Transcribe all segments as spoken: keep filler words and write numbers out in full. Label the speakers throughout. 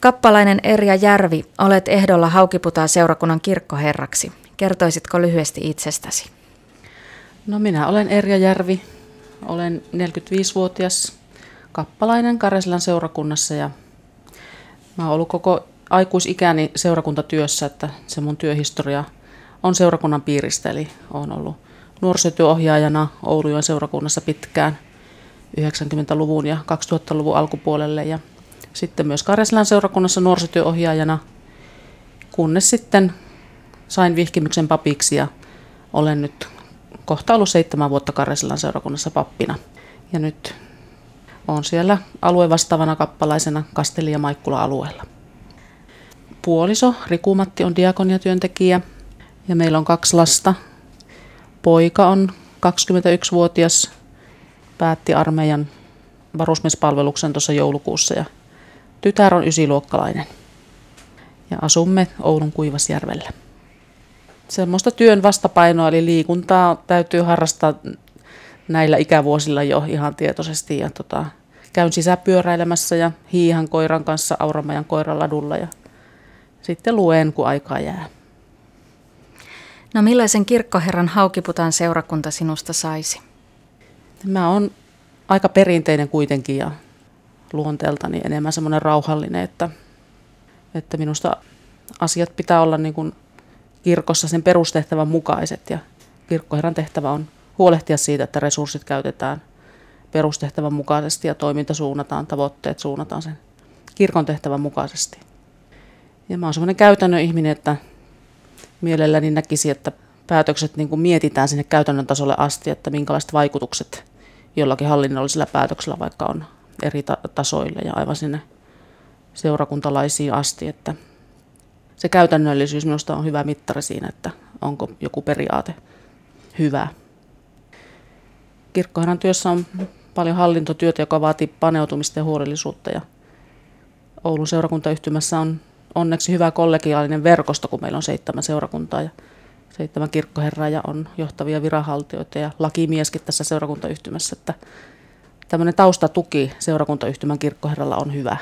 Speaker 1: Kappalainen Erja Järvi, olet ehdolla Haukiputaan seurakunnan kirkkoherraksi. Kertoisitko lyhyesti itsestäsi?
Speaker 2: No minä olen Erja Järvi, olen neljäkymmentäviisivuotias kappalainen Karesillan seurakunnassa ja mä oon ollut koko aikuisikäni seurakuntatyössä, että se mun työhistoria on seurakunnan piiristä, eli olen ollut nuorisotyöohjaajana Oulujoen seurakunnassa pitkään yhdeksänkymmentäluvun ja kaksituhattaluvun alkupuolelle ja sitten myös Karesillan seurakunnassa nuorisotyöohjaajana, kunnes sitten sain vihkimyksen papiksi ja olen nyt kohta ollut seitsemän vuotta Karesillan seurakunnassa pappina. Ja nyt olen siellä aluevastaavana kappalaisena Kasteli- ja Maikkula-alueella. Puoliso Riku-Matti on diakoniatyöntekijä ja meillä on kaksi lasta. Poika on kaksikymmentäyksivuotias, päätti armeijan varusmiespalveluksen tuossa joulukuussa ja tytär on ysiluokkalainen. Ja asumme Oulun Kuivasjärvellä. Semmoista työn vastapainoa eli liikuntaa täytyy harrastaa näillä ikävuosilla jo ihan tietoisesti. Ja tota, käyn sisäpyöräilemässä ja hiihän koiran kanssa Auramajan koiraladulla ja sitten luen, kun aikaa jää.
Speaker 1: No millaisen kirkkoherran Haukiputaan seurakunta sinusta saisi?
Speaker 2: Mä oon aika perinteinen kuitenkin ja luonteeltani enemmän semmoinen rauhallinen, että, että minusta asiat pitää olla niin kuin kirkossa sen perustehtävän mukaiset ja kirkkoherran tehtävä on huolehtia siitä, että resurssit käytetään perustehtävän mukaisesti ja toiminta suunnataan, tavoitteet suunnataan sen kirkon tehtävän mukaisesti. Ja mä oon semmoinen käytännön ihminen, että mielelläni näkisi, että päätökset niin kuin mietitään sinne käytännön tasolle asti, että minkälaiset vaikutukset jollakin hallinnollisella päätöksellä vaikka on eri ta- tasoille ja aivan sinne seurakuntalaisiin asti, että se käytännöllisyys minusta on hyvä mittari siinä, että onko joku periaate hyvä. Kirkkoherran työssä on paljon hallintotyötä, joka vaatii paneutumista ja huolellisuutta. Ja Oulun seurakuntayhtymässä on onneksi hyvä kollegiaalinen verkosto, kun meillä on seitsemän seurakuntaa ja seitsemän kirkkoherraa ja on johtavia viranhaltijoita ja lakimieskin tässä seurakuntayhtymässä. Että tämmöinen taustatuki seurakuntayhtymän kirkkoherralla on hyvä.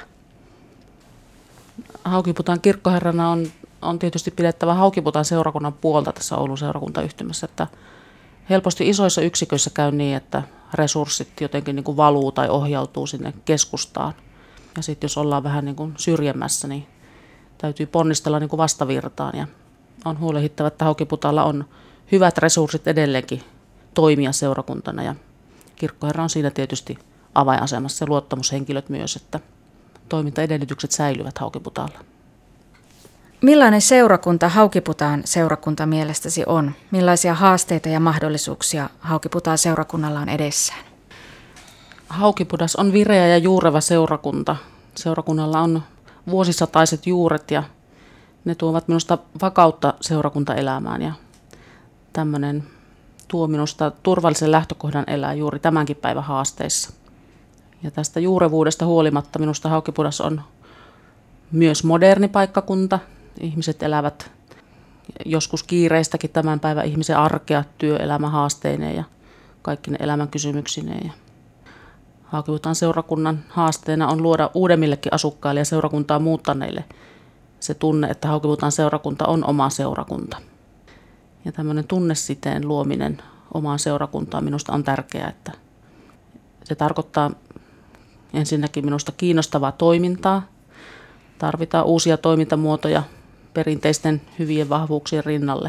Speaker 2: Haukiputaan kirkkoherrana on, on tietysti pidettävä Haukiputaan seurakunnan puolta tässä Oulun seurakuntayhtymässä, että helposti isoissa yksiköissä käy niin, että resurssit jotenkin niin kuin valuu tai ohjautuu sinne keskustaan. Ja sitten jos ollaan vähän niin kuin syrjemmässä, niin täytyy ponnistella niin kuin vastavirtaan. Ja on huolehdittava, että Haukiputaalla on hyvät resurssit edelleenkin toimia seurakuntana. Ja kirkkoherra on siinä tietysti avainasemassa ja luottamushenkilöt myös, että toimintaedellytykset säilyvät Haukiputaalla.
Speaker 1: Millainen seurakunta Haukiputaan seurakunta mielestäsi on? Millaisia haasteita ja mahdollisuuksia Haukiputaan seurakunnalla on edessään?
Speaker 2: Haukipudas on vireä ja juureva seurakunta. Seurakunnalla on vuosisataiset juuret ja ne tuovat minusta vakautta seurakuntaelämään ja tämmöinen tuo minusta turvallisen lähtökohdan elää juuri tämänkin päivän haasteissa. Ja tästä juurevuudesta huolimatta minusta Haukipudas on myös moderni paikkakunta. Ihmiset elävät joskus kiireistäkin tämän päivän ihmisen arkea työelämän haasteineen ja kaikki ne elämän kysymyksineen. Haukiputaan seurakunnan haasteena on luoda uudemmillekin asukkaille ja seurakuntaa muuttaneille se tunne, että Haukiputaan seurakunta on oma seurakunta. Ja tämmöinen tunnesiteen luominen omaan seurakuntaan minusta on tärkeää, että se tarkoittaa ensinnäkin minusta kiinnostavaa toimintaa. Tarvitaan uusia toimintamuotoja perinteisten hyvien vahvuuksien rinnalle.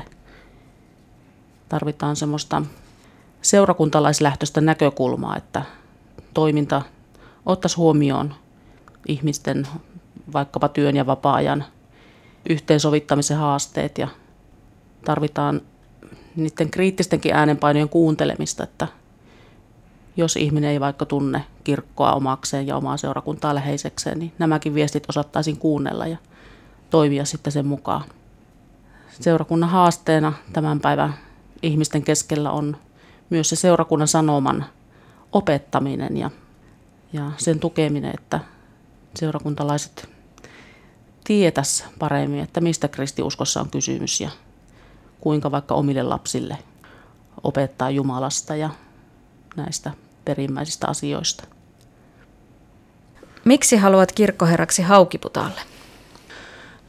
Speaker 2: Tarvitaan semmoista seurakuntalaislähtöistä näkökulmaa, että toiminta ottaisi huomioon ihmisten vaikkapa työn ja vapaa-ajan yhteensovittamisen haasteet ja tarvitaan niiden kriittistenkin äänenpainojen kuuntelemista, että jos ihminen ei vaikka tunne kirkkoa omakseen ja omaa seurakuntaa läheisekseen, niin nämäkin viestit osattaisiin kuunnella ja toimia sitten sen mukaan. Seurakunnan haasteena tämän päivän ihmisten keskellä on myös se seurakunnan sanoman opettaminen ja, ja sen tukeminen, että seurakuntalaiset tietäisi paremmin, että mistä kristiuskossa on kysymys ja kuinka vaikka omille lapsille opettaa Jumalasta ja näistä perimmäisistä asioista.
Speaker 1: Miksi haluat kirkkoherraksi Haukiputaalle?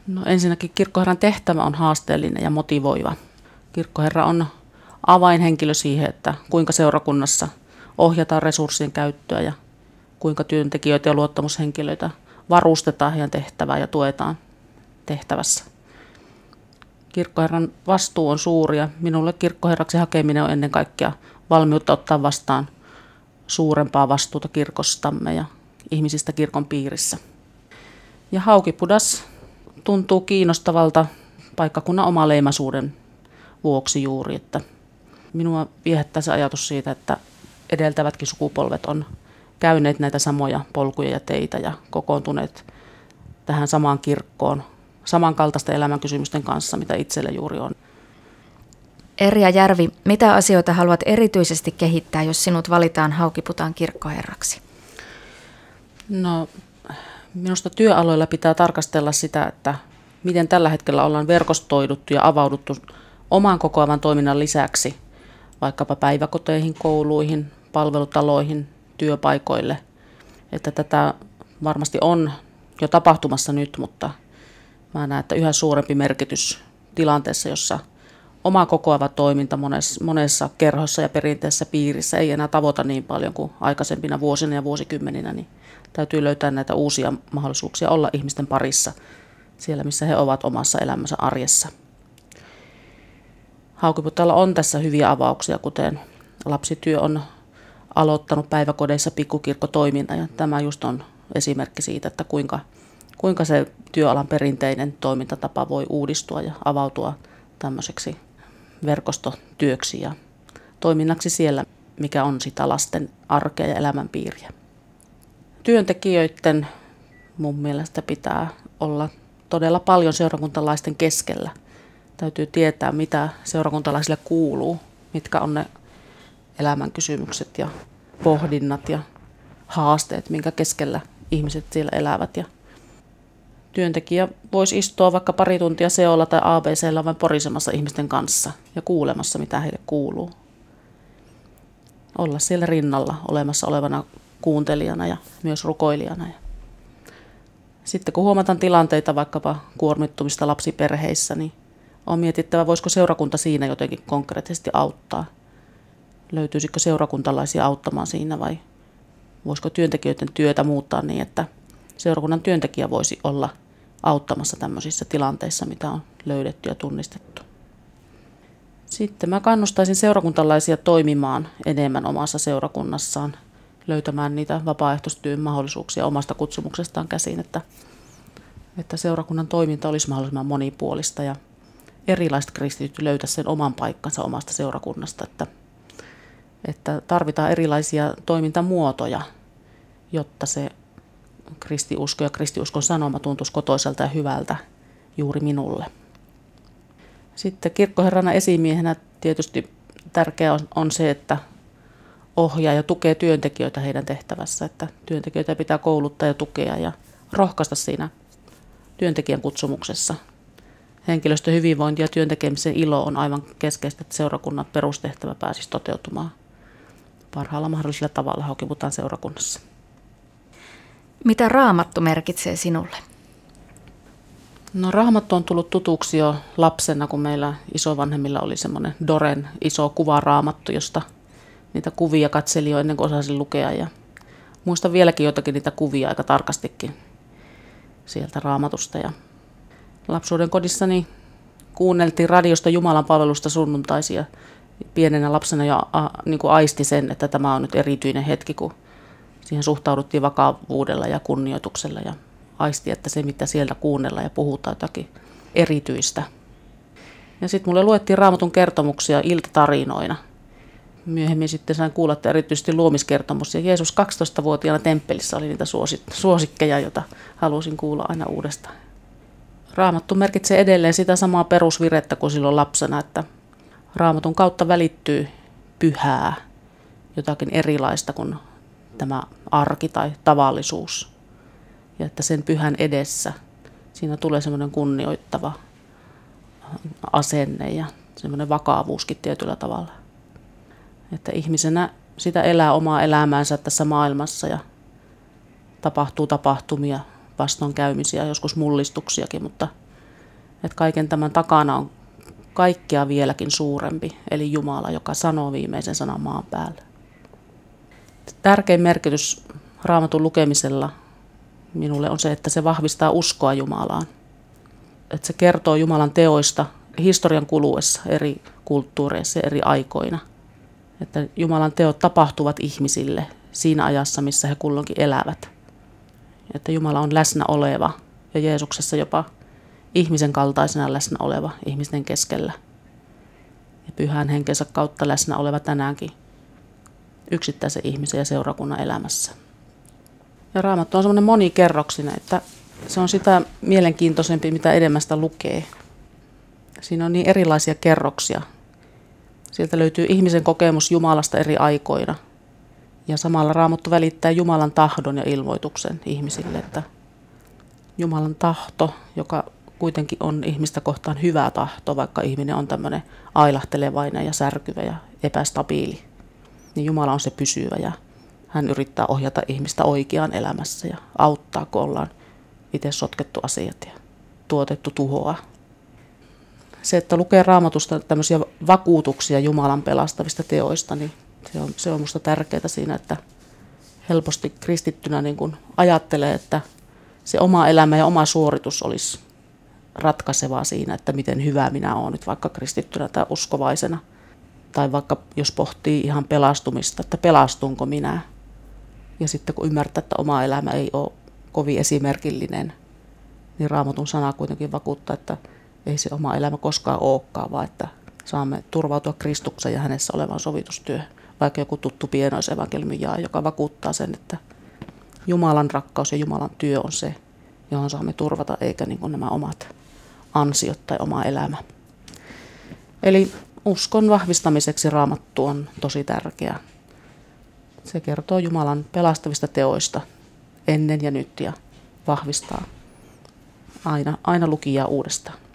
Speaker 2: No ensinnäkin kirkkoherran tehtävä on haasteellinen ja motivoiva. Kirkkoherra on avainhenkilö siihen, että kuinka seurakunnassa ohjataan resurssien käyttöä ja kuinka työntekijöitä ja luottamushenkilöitä varustetaan heidän tehtävää ja tuetaan tehtävässä. Kirkkoherran vastuu on suuri ja minulle kirkkoherraksi hakeminen on ennen kaikkea valmiutta ottaa vastaan suurempaa vastuuta kirkostamme ja ihmisistä kirkon piirissä. Ja Haukipudas tuntuu kiinnostavalta paikkakunnan omaleimaisuuden vuoksi juuri, että minua viehättää se ajatus siitä, että edeltävätkin sukupolvet on käyneet näitä samoja polkuja ja teitä ja kokoontuneet tähän samaan kirkkoon samankaltaisten elämänkysymysten kanssa, mitä itsellä juuri on.
Speaker 1: Erja Järvi, mitä asioita haluat erityisesti kehittää, jos sinut valitaan Haukiputaan kirkkoherraksi?
Speaker 2: No, minusta työaloilla pitää tarkastella sitä, että miten tällä hetkellä ollaan verkostoiduttu ja avauduttu oman kokoavan toiminnan lisäksi vaikkapa päiväkoteihin, kouluihin, palvelutaloihin, työpaikoille. Että tätä varmasti on jo tapahtumassa nyt, mutta mä näen, että yhä suurempi merkitys tilanteessa, jossa oma kokoava toiminta monessa, monessa kerhossa ja perinteisessä piirissä ei enää tavoita niin paljon kuin aikaisempina vuosina ja vuosikymmeninä, niin täytyy löytää näitä uusia mahdollisuuksia olla ihmisten parissa siellä, missä he ovat omassa elämänsä arjessa. Haukiputaalla on tässä hyviä avauksia, kuten lapsityö on aloittanut päiväkodeissa pikkukirkkotoiminnan, ja tämä just on esimerkki siitä, että kuinka, kuinka se työalan perinteinen toimintatapa voi uudistua ja avautua tämmöiseksi verkostotyöksi ja toiminnaksi siellä, mikä on sitä lasten arkea ja elämänpiiriä. Työntekijöiden mun mielestä pitää olla todella paljon seurakuntalaisten keskellä. Täytyy tietää, mitä seurakuntalaisille kuuluu, mitkä on ne elämän kysymykset ja pohdinnat ja haasteet, minkä keskellä ihmiset siellä elävät. Ja työntekijä voisi istua vaikka pari tuntia seolla tai A B C:llä vain porisemassa ihmisten kanssa ja kuulemassa, mitä heille kuuluu. Olla siellä rinnalla olemassa olevana kuuntelijana ja myös rukoilijana. Sitten kun huomataan tilanteita vaikkapa kuormittumista lapsiperheissä, niin on mietittävä, voisiko seurakunta siinä jotenkin konkreettisesti auttaa. Löytyisikö seurakuntalaisia auttamaan siinä vai voisiko työntekijöiden työtä muuttaa niin, että seurakunnan työntekijä voisi olla auttamassa tämmöisissä tilanteissa, mitä on löydetty ja tunnistettu. Sitten mä kannustaisin seurakuntalaisia toimimaan enemmän omassa seurakunnassaan, löytämään niitä vapaaehtoistyön mahdollisuuksia omasta kutsumuksestaan käsin, että, että seurakunnan toiminta olisi mahdollisimman monipuolista ja erilaiset kristityt löytäisi sen oman paikkansa omasta seurakunnasta, että, että tarvitaan erilaisia toimintamuotoja, jotta se kristiusko ja kristiuskon sanoma tuntuisi kotoiselta ja hyvältä juuri minulle. Sitten kirkkoherrana esimiehenä tietysti tärkeää on, on se, että ohjaa ja tukee työntekijöitä heidän tehtävässä, että työntekijöitä pitää kouluttaa ja tukea ja rohkaista siinä työntekijän kutsumuksessa. Henkilöstön hyvinvointi ja työntekemisen ilo on aivan keskeistä, että seurakunnan perustehtävä pääsisi toteutumaan parhaalla mahdollisella tavalla Haukiputaan seurakunnassa.
Speaker 1: Mitä Raamattu merkitsee sinulle?
Speaker 2: No Raamattu on tullut tutuksi jo lapsena, kun meillä isovanhemmilla oli semmoinen Doren iso kuvaraamattu, josta niitä kuvia katselin jo ennen kuin osasin lukea. Ja muistan vieläkin jotakin niitä kuvia aika tarkastikin sieltä Raamatusta. Ja lapsuuden kodissani kuunneltiin radiosta Jumalan palvelusta sunnuntaisia. Pienenä lapsena jo a, niin kuin aisti sen, että tämä on nyt erityinen hetki, kun siihen suhtauduttiin vakavuudella ja kunnioituksella ja aisti, että se mitä sieltä kuunnellaan ja puhutaan jotakin erityistä. Ja sitten mulle luettiin Raamatun kertomuksia iltatarinoina. Myöhemmin sitten sain kuulla, että erityisesti luomiskertomus ja Jeesus kaksitoistavuotiaana temppelissä oli niitä suosikkeja, joita halusin kuulla aina uudestaan. Raamattu merkitsee edelleen sitä samaa perusvirettä kuin silloin lapsena, että Raamatun kautta välittyy pyhää, jotakin erilaista kuin tämä arki tai tavallisuus. Ja että sen pyhän edessä siinä tulee semmoinen kunnioittava asenne ja semmoinen vakavuuskin tietyllä tavalla. Että ihmisenä sitä elää omaa elämäänsä tässä maailmassa ja tapahtuu tapahtumia, vastoinkäymisiä, joskus mullistuksiakin, mutta Että kaiken tämän takana on kaikkea vieläkin suurempi, eli Jumala, joka sanoo viimeisen sanan maan päällä. Tärkein merkitys Raamatun lukemisella minulle on se, että se vahvistaa uskoa Jumalaan. Että se kertoo Jumalan teoista historian kuluessa eri kulttuureissa ja eri aikoina. Että Jumalan teot tapahtuvat ihmisille siinä ajassa, missä he kulloinkin elävät. Että Jumala on läsnä oleva ja Jeesuksessa jopa ihmisen kaltaisena läsnä oleva ihmisten keskellä. Ja pyhän henkensä kautta läsnä oleva tänäänkin yksittäisen ihmisen ja seurakunnan elämässä. Ja Raamattu on semmoinen monikerroksinen, että se on sitä mielenkiintoisempi, mitä enemmän sitä lukee. Siinä on niin erilaisia kerroksia. Sieltä löytyy ihmisen kokemus Jumalasta eri aikoina. Ja samalla Raamattu välittää Jumalan tahdon ja ilmoituksen ihmisille, että Jumalan tahto, joka kuitenkin on ihmistä kohtaan hyvä tahto, vaikka ihminen on tämmöinen ailahtelevainen ja särkyvä ja epästabiili, niin Jumala on se pysyvä ja hän yrittää ohjata ihmistä oikeaan elämässä ja auttaa, kun ollaan itse sotkettu asiat ja tuotettu tuhoa. Se, että lukee Raamatusta tämmöisiä vakuutuksia Jumalan pelastavista teoista, niin se on, se on musta tärkeää siinä, että helposti kristittynä niin kun ajattelee, että se oma elämä ja oma suoritus olisi ratkaisevaa siinä, että miten hyvä minä olen nyt vaikka kristittynä tai uskovaisena. Tai vaikka jos pohtii ihan pelastumista, että pelastunko minä. Ja sitten kun ymmärtää, että oma elämä ei ole kovin esimerkillinen, niin Raamatun sana kuitenkin vakuuttaa, että ei se oma elämä koskaan olekaan, vaan että saamme turvautua Kristuksen ja hänessä olevaan sovitustyöhön. Vaikka joku tuttu pienoisevankeliumin jaa, joka vakuuttaa sen, että Jumalan rakkaus ja Jumalan työ on se, johon saamme turvata, eikä niin kuin nämä omat ansiot tai oma elämä. Eli uskon vahvistamiseksi Raamattu on tosi tärkeä. Se kertoo Jumalan pelastavista teoista ennen ja nyt ja vahvistaa aina, aina lukijaa uudestaan.